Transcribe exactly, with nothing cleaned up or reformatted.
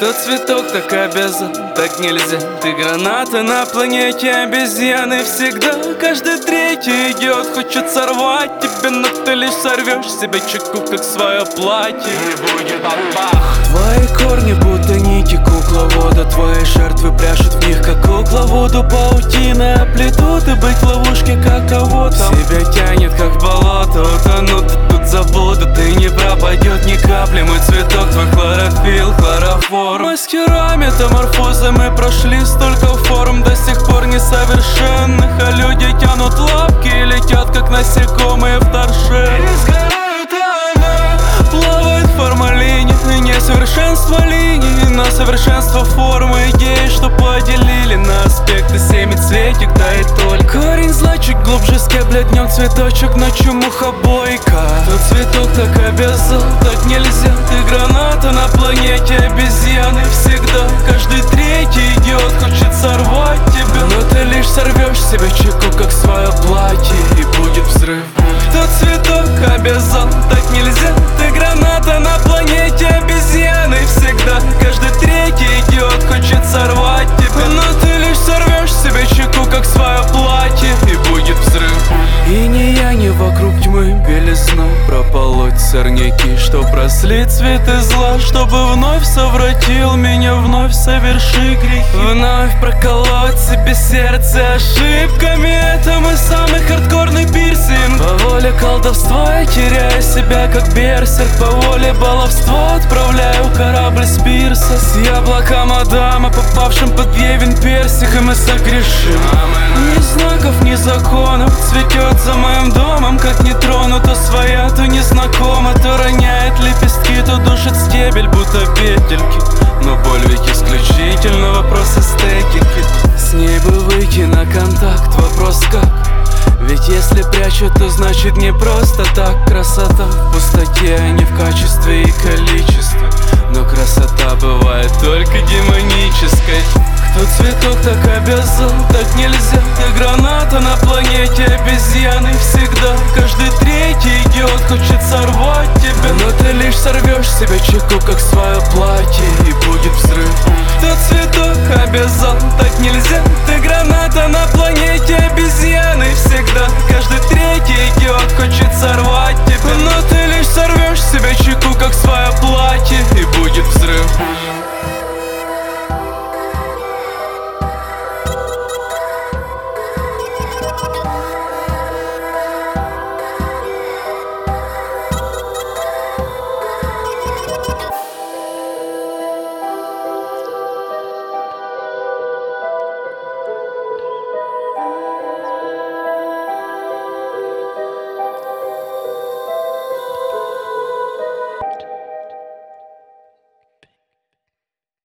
Кто цветок, так обязан, так нельзя. Ты граната на планете обезьяны. Всегда каждый третий идет, хочет сорвать тебя, но ты лишь сорвешь себе чеку, как свое платье. И будет бах-бах. Твои корни будто нити кукловода. Твои жертвы пляшут в них, как кукловоду. Паутины оплетут, и быть в ловушке, как кого-то себя тянет, как в болото. Утонут, и тут забудут, и не пропадет ни капли. Мой цветок, твой хлорофилл, хлороформ. Мастера метаморфозы, мы прошли столько форм, до сих пор несовершенных. А люди тянут лапки и летят, как насекомые в торше. И сгорают, а она плавает в формалине. Несовершенство линий, но совершенство формы. Идеи, что поделили на аспекты семицветик, да и только. Корень зла чуть глубже скеблет днем цветочек, ночью мухобойка. Кто цветок, так обязал, так нельзя. Ты граната на планете обезьяны. Всегда каждый третий идиот хочет сорвать тебя, но ты лишь сорвешь себе чеку, как свое платье, и будет взрыв. Кто цветок обязал, так нельзя. Ты граната на планете обезьяны. Всегда каждый третий идиот хочет сорвать тебя, но ты лишь сорвешь себе чеку, как свое платье, и будет взрыв. И не я, не вокруг тьмы белизна, прополоть сорняки, что просли цветы зла, чтобы вновь совратил меня, вновь соверши грехи, вновь проколоть себе сердце ошибками. Это мой самый хардкорный пирсинг. По воле колдовства я теряю себя, как берсерк. По воле баловства отправляю корабль с пирса, с яблоком Адама, попавшим под Евин персик, и мы согрешим. Ни знаков, ни законов, цветет за моим домом, как не тронут, то своя, то незнакома. То роняет лепестки, то душит стебель, будто петельки. Но боль ведь исключительно вопрос эстетики. С ней бы выйти на контакт, вопрос как? Ведь если прячут, то значит не просто так. Красота в пустоте, а не в качестве и количестве. Но красота бывает только демонической. Кто цветок, так обязал, так нельзя. Ты граната на планете обезьяны. Всегда каждый третий идиот хочет сорвать тебя, но ты лишь сорвешь себе чеку, как свое платье,